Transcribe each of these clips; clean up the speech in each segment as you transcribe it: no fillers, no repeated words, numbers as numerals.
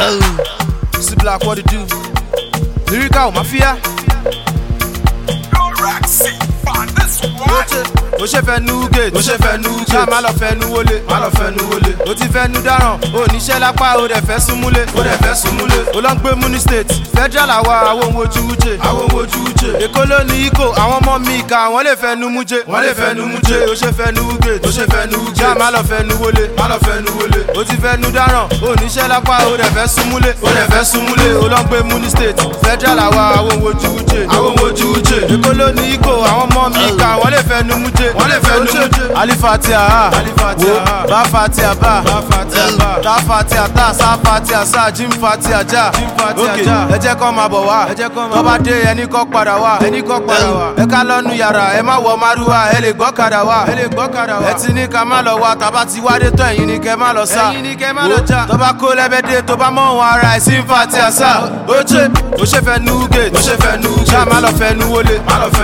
See Black, what it do? Lyrical Mafia. Ó ṣe fẹ́ nu gate, ó ṣe fẹ́ nu gate. Ṣá má lọ fẹ́ nu wọlé, má lọ fẹ́ nu wọlé. Ó ti fẹ́ nu dáràn, ó níṣẹ́ lápá, ó dẹ̀ fẹ́ súnmúlé, ó dẹ̀ fẹ́ súnmúlé. Ó lọ ń gbé Muni State, Federal àwa àwọn ohun ojú wúje, àwọn ohun ojú wúje. Èkó ló ní Iko, àwọn ọmọ mi ìka, wọ́n lè fẹ́ nu múje, wọ́n lè fẹ́ nu múje. Ó ṣe fẹ́ nu gate, ó ṣe fẹ́ nu gate. Ṣá má lọ fẹ́ nu wọlé, má lọ fẹ́ nu wọlé. Ó ti fẹ́ nu dáràn, ó níṣẹ́ lápá, ó dẹ̀ fẹ́ súnmúlé, ó dẹ̀ fẹ́ súnmúlé. Ó lọ ń gbé Muni State, Federal àwa àwọn ohun ojú wúje, àwọn ohun ojú wúje. Èkó ló ní Iko, àwọn ọmọ mi ìka, wọ́n lè fẹ́ nu múje, wọ́n lè fẹ́ nu múje. Alifatia ha, wo, ba fatia ba, ta fatia ta, sa fatia sa, jim fatia ja. Ok, ẹ jẹ́ kó máa bọ̀ wá, tó bá dé ẹni kó padà wá, ẹ ká lọ́nu yàrá, ẹ má wọ márúwá, ẹ lè gbọ́kadà wá, ẹ ti ní ká má lọ wá, tàbá ti wádé tó ẹ̀yin ni kẹ́ má lọ sá, tó bá kó lẹ́bẹ̀dẹ̀ tó bá mọ̀ wọn ara ẹ̀ sí fatia sa. Ó ṣe fẹ́ nu gate, ṣá má lọ fẹ́ nu wọlé,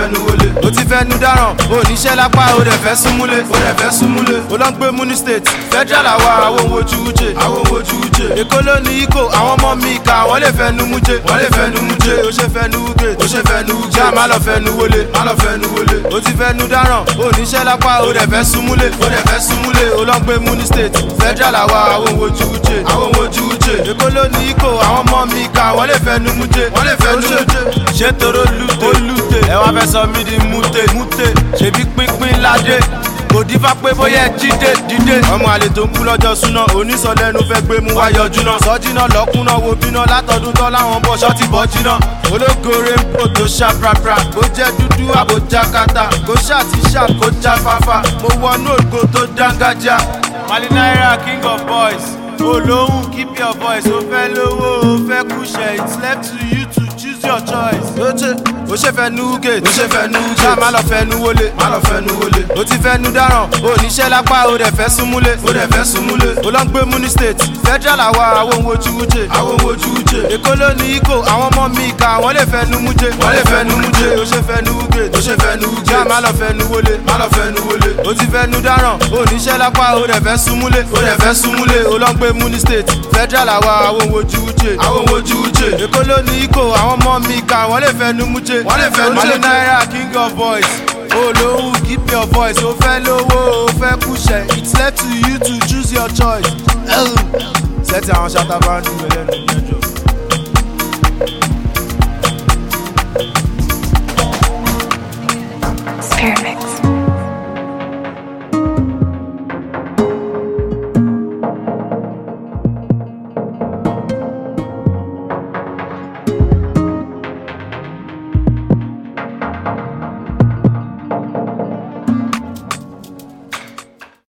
ó ti fẹ́ nu dáràn, ó níṣẹ́ lápá, ó dẹ̀ fẹ́ súnmúlé, ó dẹ̀ fẹ́ súnmúlé. Ó lọ ń gbé Muni State, Federal àwa àwọn ohun ojú wúje, àwọn ohun ojú wúje. Èkó ló ní Iko, àwọn ọmọ mi ìka, wọ́n lè fẹ́ nu múje, wọ́n lè fẹ́ nu múje. Ó ṣe fẹ́ nu gate, ó ṣe fẹ́ nu gate. Ṣá má lọ fẹ́ nu wọlé, má lọ fẹ́ nu wọlé. Ó ti fẹ́ nu dáràn, ó níṣẹ́ lápá, ó dẹ̀ fẹ́ súnmúlé, ó dẹ̀ fẹ́ súnmúlé. Ó lọ ń gbé Muni State, Federal àwa àwọn ohun ojú wúje, àwọn ohun ojú wúje. Èkó ló ní Iko, àwọn ọmọ mi ìka, wọ́n lè fẹ́ nu múje, wọ́n lè fẹ́ nu múje. Ṣé toro lute, ẹ wá fẹ́ sọ mí di múte, ṣèbí pínpín ládé. Kò dífá pé bóyá dídé. Ọmọ àlè tó ń kú lọ́jọ́ súná, onísọ̀lẹ́nu fẹ́ gbé mú wá yọjú náà. Sọ́jínà lọ́kùnà wo bíná látọdún tán láwọn bọ̀ ṣọ́ọ̀tì bọ́ jiná. Ológo rainbow tó ṣá prapra, kó jẹ́ dúdú àbójá kata. Kó ṣá ti ṣá kó já fáfá, mo wọnú ògo tó dángájá. Mali Naira king of boys, olóhùn keep your voice. Ó fẹ́ lówó, ó fẹ́ kúṣẹ̀, it's left to you to choose your choice. Ó ṣe fẹ́ nu gate, ṣá má lọ fẹ́ nu wọlé, ó ti fẹ́ nu dáràn, ó níṣẹ́ lápá, ó dẹ̀ fẹ́ súnmúlé, ó lọ ń gbé Muni State, Federal àwa àwọn ohun ojú wúje, Èkó ló ní Iko, àwọn ọmọ mi ìka, wọ́n lè fẹ́ nu múje, ó ṣe fẹ́ nu gate, ṣá má lọ fẹ́ nu wọlé, ó ti fẹ́ nu dáràn, ó níṣẹ́ lápá, ó dẹ̀ fẹ́ súnmúlé, ó lọ ń gbé Muni State, Federal àwa àwọn ohun ojú wúje, Èkó ló ní Iko, àwọn ọmọ mi ìka, wọ́n lè fẹ́ nu múje, Mali Naira king of boys, olóhùn keep your voice. Ó fẹ́ lówó, ó fẹ́ kúṣẹ̀, it's left to you to choose your choice. Sẹ́tì àwọn ṣàtàbà ń dùn ẹlẹ́nu mẹ́jọ.